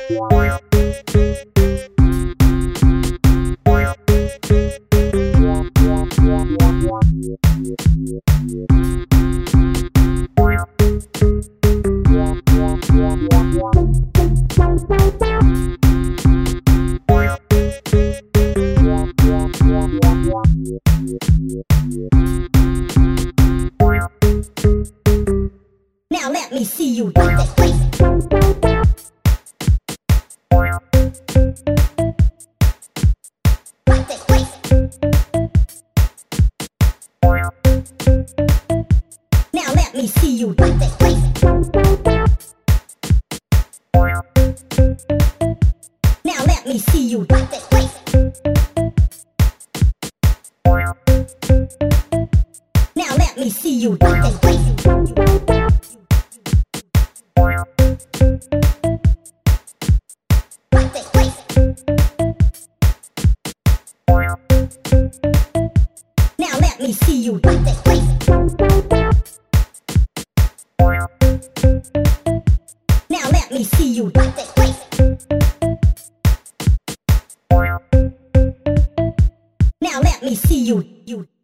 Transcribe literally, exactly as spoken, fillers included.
Now let me see you do that face. Rock that face. Now let me see you do that face. Now let me see you do that face. Now let me see you do that face. Rock that face. Now let me see you do that face. Now let me see you do that face. Now let me see you, you.